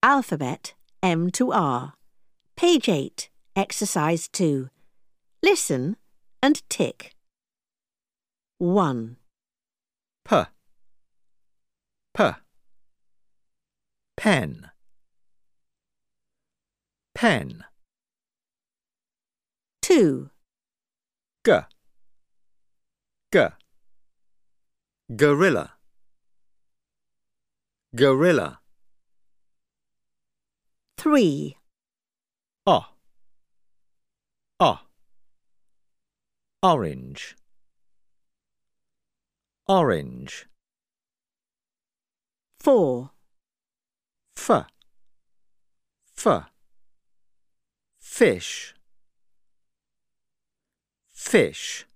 Alphabet M to R. Page 8, Exercise 2. Listen and tick. 1. P, pen, pen. 2. G, gorilla, gorilla. 3. O, orange, orange. 4. F, fish, fish.